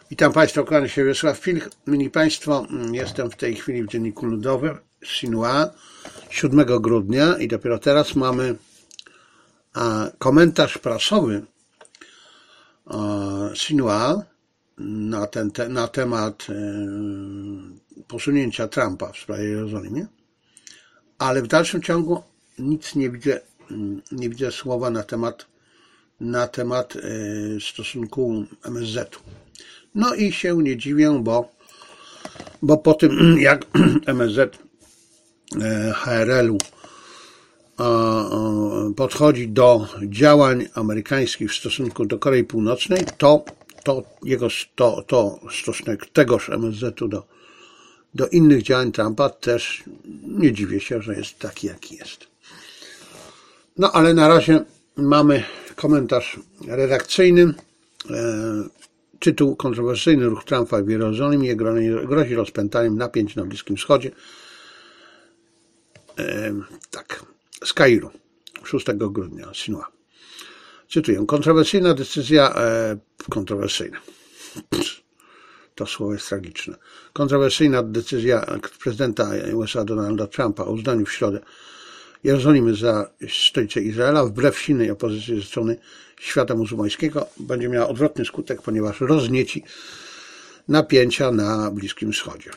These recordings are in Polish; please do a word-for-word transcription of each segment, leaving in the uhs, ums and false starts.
Witam Państwa, kłaniam się Wiesław Pilch. Mili Państwo, jestem w tej chwili w Dzienniku Ludowym Sinua siódmego grudnia i dopiero teraz mamy komentarz prasowy Sinua na, ten, na temat posunięcia Trumpa w sprawie Jerozolimy, ale w dalszym ciągu nic nie widzę, nie widzę słowa na temat, na temat stosunku M S Z-u. No i się nie dziwię, bo, bo po tym jak M S Z H R L-u podchodzi do działań amerykańskich w stosunku do Korei Północnej, to, to, jego, to, to stosunek tegoż M S Z-u do, do innych działań Trumpa też nie dziwię się, że jest taki, jaki jest. No ale na razie mamy komentarz redakcyjny. Tytuł: kontrowersyjny ruch Trumpa w Jerozolimie grozi rozpętaniem napięć na Bliskim Wschodzie. E, tak, z Kairu, szóstego grudnia, Sinua. Cytuję: kontrowersyjna decyzja, e, kontrowersyjna. To słowo jest tragiczne. Kontrowersyjna decyzja prezydenta U S A Donalda Trumpa o uznaniu w środę Jerozolimy za stolicę Izraela, wbrew silnej opozycji ze strony świata muzułmańskiego, będzie miała odwrotny skutek, ponieważ roznieci napięcia na Bliskim Wschodzie.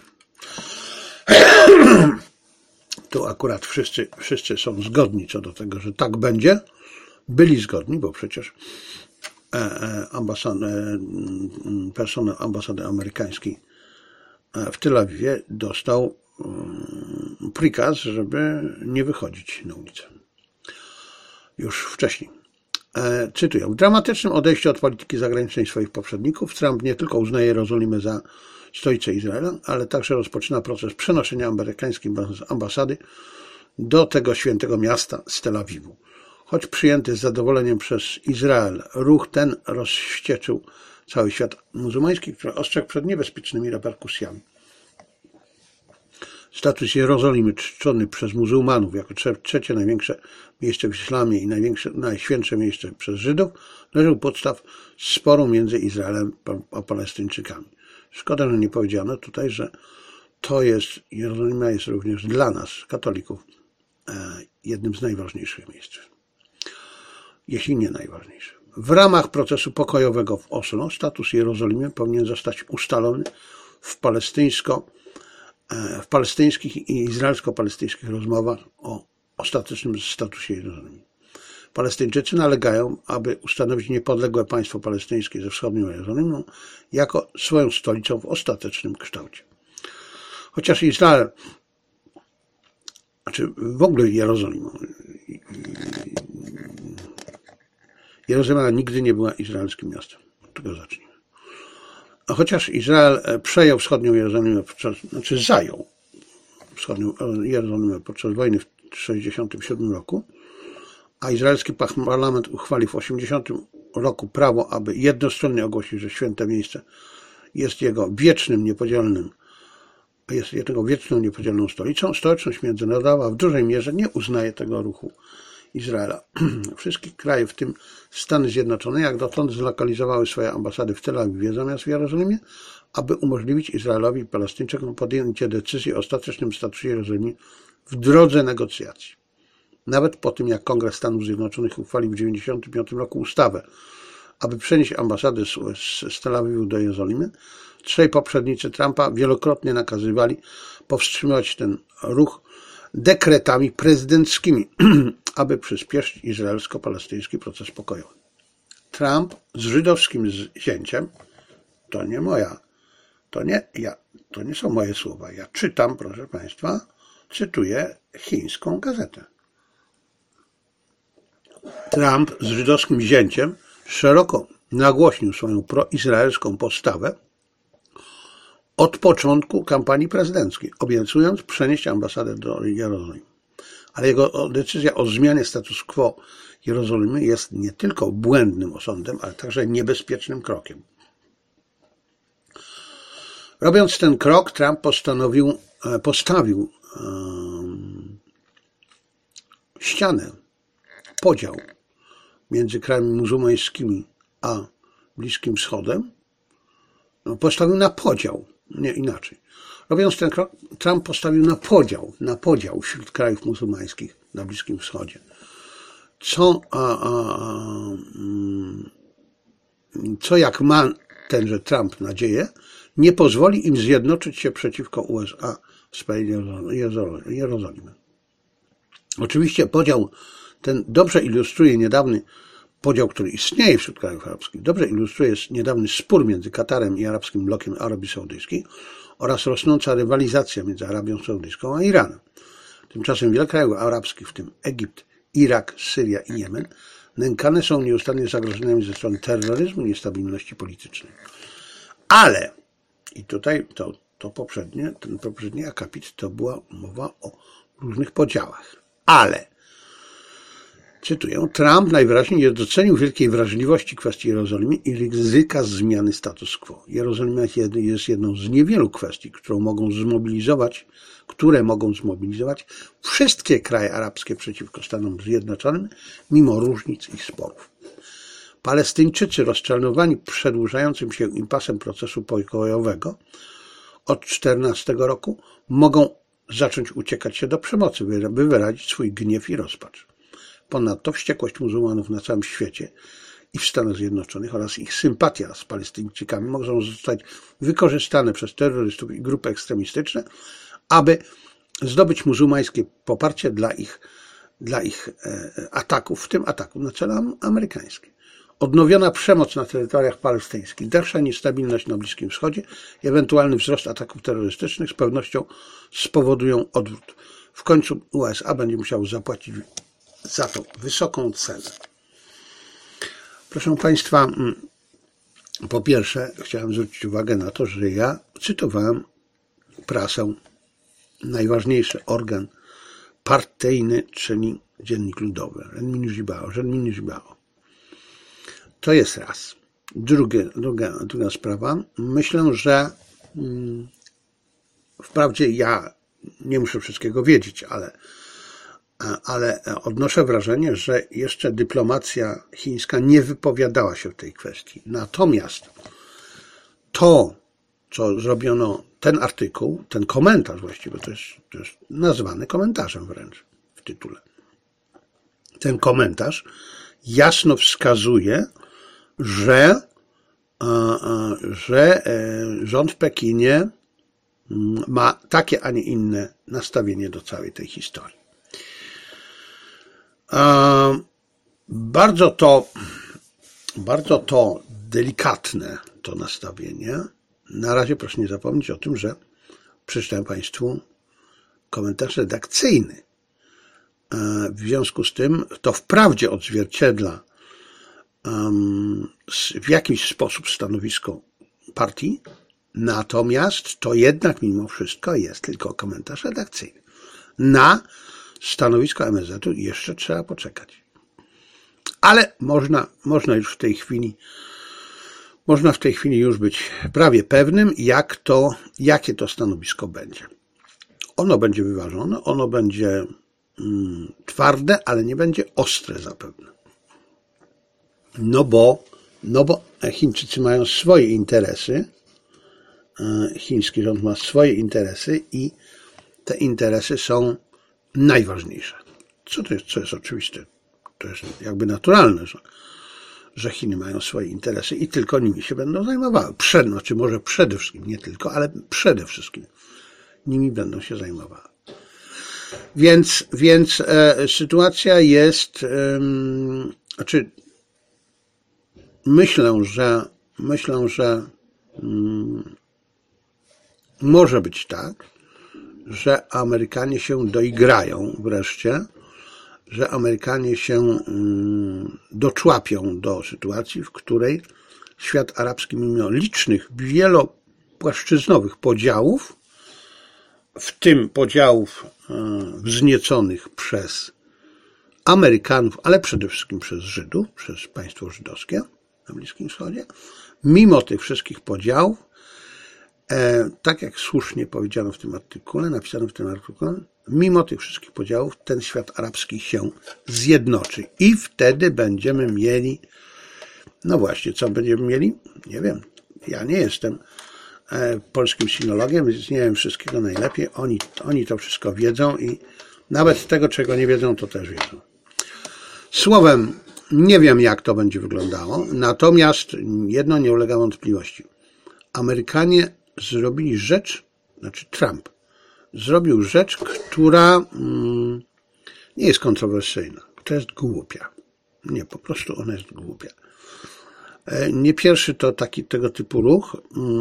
Tu akurat wszyscy, wszyscy są zgodni co do tego, że tak będzie. Byli zgodni, bo przecież ambasad, personel ambasady amerykańskiej w Tel Awiwie dostał prikaz, żeby nie wychodzić na ulicę. Już wcześniej. Cytuję: w dramatycznym odejściu od polityki zagranicznej swoich poprzedników Trump nie tylko uznaje Jerozolimę za stolicę Izraela, ale także rozpoczyna proces przenoszenia amerykańskiej ambasady do tego świętego miasta z Tel Awiwu. Choć przyjęty z zadowoleniem przez Izrael, ruch ten rozwścieczył cały świat muzułmański, który ostrzegł przed niebezpiecznymi reperkusjami. Status Jerozolimy, czczony przez muzułmanów jako trzecie największe miejsce w islamie i największe, najświętsze miejsce przez Żydów, leży u podstaw sporu między Izraelem a Palestyńczykami. Szkoda, że nie powiedziano tutaj, że to jest, Jerozolima jest również dla nas, katolików, jednym z najważniejszych miejsc, jeśli nie najważniejsze. W ramach procesu pokojowego w Oslo status Jerozolimy powinien zostać ustalony w palestyńsko w palestyńskich i izraelsko-palestyńskich rozmowach o ostatecznym statusie Jerozolimy. Palestyńczycy nalegają, aby ustanowić niepodległe państwo palestyńskie ze wschodnią Jerozolimą jako swoją stolicą w ostatecznym kształcie. Chociaż Izrael, znaczy w ogóle Jerozolimą, Jerozolima nigdy nie była izraelskim miastem. Od tego zacznijmy. A chociaż Izrael przejął wschodnią Jerozolimę, podczas, znaczy zajął wschodnią Jerozolimę podczas wojny w tysiąc dziewięćset sześćdziesiątym siódmym roku, a izraelski parlament uchwalił w tysiąc dziewięćset osiemdziesiątym roku prawo, aby jednostronnie ogłosić, że święte miejsce jest jego wiecznym, niepodzielnym, jest jego wieczną, niepodzielną stolicą, społeczność międzynarodowa w dużej mierze nie uznaje tego ruchu Izraela. Wszystkie kraje, w tym Stany Zjednoczone, jak dotąd zlokalizowały swoje ambasady w Tel Awiwie zamiast w Jerozolimie, aby umożliwić Izraelowi i Palestyńczykom podjęcie decyzji o ostatecznym statusie Jerozolimy w drodze negocjacji. Nawet po tym, jak Kongres Stanów Zjednoczonych uchwalił w tysiąc dziewięćset dziewięćdziesiątym piątym roku ustawę, aby przenieść ambasady z Tel Awiwu do Jerozolimy, trzej poprzednicy Trumpa wielokrotnie nakazywali powstrzymywać ten ruch dekretami prezydenckimi, aby przyspieszyć izraelsko-palestyński proces pokojowy. Trump z żydowskim zięciem, to nie moja, to nie ja, to nie są moje słowa. Ja czytam, proszę Państwa, cytuję chińską gazetę. Trump z żydowskim zięciem szeroko nagłośnił swoją proizraelską postawę od początku kampanii prezydenckiej, obiecując przenieść ambasadę do Jerozolimy. Ale jego decyzja o zmianie status quo Jerozolimy jest nie tylko błędnym osądem, ale także niebezpiecznym krokiem. Robiąc ten krok, Trump postanowił, postawił um, ścianę, podział między krajami muzułmańskimi a Bliskim Wschodem, postawił na podział, nie inaczej. Robiąc ten krok, Trump postawił na podział, na podział wśród krajów muzułmańskich na Bliskim Wschodzie. Co, a, a, a, co jak ma tenże Trump nadzieję, nie pozwoli im zjednoczyć się przeciwko U S A w sprawie Jerozolimy. Oczywiście podział ten dobrze ilustruje niedawny podział, który istnieje wśród krajów arabskich, dobrze ilustruje niedawny spór między Katarem i arabskim blokiem Arabii Saudyjskiej oraz rosnąca rywalizacja między Arabią Saudyjską a Iranem. Tymczasem wiele krajów arabskich, w tym Egipt, Irak, Syria i Jemen, nękane są nieustannie zagrożeniami ze strony terroryzmu i niestabilności politycznej. Ale, i tutaj to, to poprzednie, ten poprzedni akapit to była mowa o różnych podziałach. Ale, cytuję, Trump najwyraźniej nie docenił wielkiej wrażliwości kwestii Jerozolimy i ryzyka zmiany status quo. Jerozolima jest jedną z niewielu kwestii, którą mogą zmobilizować, które mogą zmobilizować wszystkie kraje arabskie przeciwko Stanom Zjednoczonym, mimo różnic i sporów. Palestyńczycy rozczarowani przedłużającym się impasem procesu pokojowego od czternastego roku mogą zacząć uciekać się do przemocy, by wyrazić swój gniew i rozpacz. Ponadto wściekłość muzułmanów na całym świecie i w Stanach Zjednoczonych oraz ich sympatia z Palestyńczykami mogą zostać wykorzystane przez terrorystów i grupy ekstremistyczne, aby zdobyć muzułmańskie poparcie dla ich, dla ich ataków, w tym ataku na cele amerykańskie. Odnowiona przemoc na terytoriach palestyńskich, dalsza niestabilność na Bliskim Wschodzie i ewentualny wzrost ataków terrorystycznych z pewnością spowodują odwrót. W końcu U S A będzie musiał zapłacić za to wysoką cenę. Proszę Państwa, po pierwsze chciałem zwrócić uwagę na to, że ja cytowałem prasę, najważniejszy organ partyjny, czyli Dziennik Ludowy, Renmin Jibao, Renmin Jibao. To jest raz. Drugie, druga, druga sprawa. Myślę, że hmm, wprawdzie ja nie muszę wszystkiego wiedzieć, ale, ale odnoszę wrażenie, że jeszcze dyplomacja chińska nie wypowiadała się w tej kwestii. Natomiast to, co zrobiono, ten artykuł, ten komentarz właściwie, to jest, to jest nazwany komentarzem wręcz w tytule. Ten komentarz jasno wskazuje, że, że rząd w Pekinie ma takie, a nie inne nastawienie do całej tej historii. Bardzo to, bardzo to delikatne to nastawienie. Na razie proszę nie zapomnieć o tym, że przeczytałem Państwu komentarz redakcyjny. W związku z tym to wprawdzie odzwierciedla w jakiś sposób stanowisko partii, natomiast to jednak mimo wszystko jest tylko komentarz redakcyjny. Na stanowisko M S Z-u jeszcze trzeba poczekać. Ale można, można już w tej chwili można w tej chwili już być prawie pewnym, jak to, jakie to stanowisko będzie. Ono będzie wyważone, ono będzie mm, twarde, ale nie będzie ostre zapewne. No bo, no bo Chińczycy mają swoje interesy, chiński rząd ma swoje interesy i te interesy są najważniejsze. Co to jest, co jest oczywiste? To jest jakby naturalne, że, że Chiny mają swoje interesy i tylko nimi się będą zajmowały. Przed, znaczy może przede wszystkim, nie tylko, ale przede wszystkim nimi będą się zajmowały. Więc, więc e, sytuacja jest, e, znaczy myślę, że myślę, że mm, może być tak, że Amerykanie się doigrają wreszcie, że Amerykanie się doczłapią do sytuacji, w której świat arabski mimo licznych, wielopłaszczyznowych podziałów, w tym podziałów wznieconych przez Amerykanów, ale przede wszystkim przez Żydów, przez państwo żydowskie na Bliskim Wschodzie, mimo tych wszystkich podziałów, tak jak słusznie powiedziano w tym artykule, napisano w tym artykule, mimo tych wszystkich podziałów ten świat arabski się zjednoczy i wtedy będziemy mieli, no właśnie, co będziemy mieli? Nie wiem, Ja nie jestem polskim sinologiem, więc nie wiem wszystkiego najlepiej. Oni, oni to wszystko wiedzą i nawet tego, czego nie wiedzą, to też wiedzą. Słowem, nie wiem, jak to będzie wyglądało, natomiast jedno nie ulega wątpliwości. Amerykanie zrobili rzecz, znaczy Trump zrobił rzecz, która mm, nie jest kontrowersyjna, która jest głupia. Nie, po prostu ona jest głupia. Nie pierwszy to taki tego typu ruch.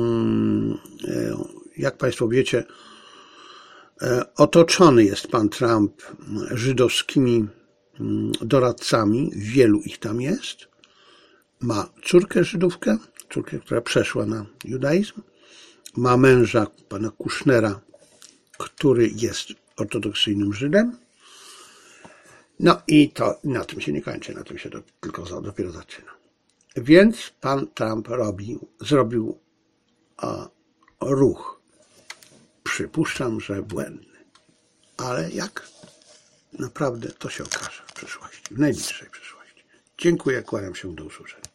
Jak Państwo wiecie, otoczony jest pan Trump żydowskimi doradcami, wielu ich tam jest. Ma córkę Żydówkę, córkę, która przeszła na judaizm. Ma męża, pana Kushnera, który jest ortodoksyjnym Żydem. No i to na tym się nie kończy, na tym się to tylko dopiero zaczyna. Więc pan Trump robił, zrobił a, ruch. Przypuszczam, że błędny. Ale jak? Naprawdę to się okaże w przyszłości, w najbliższej przyszłości. Dziękuję, kłaniam się, do usłyszenia.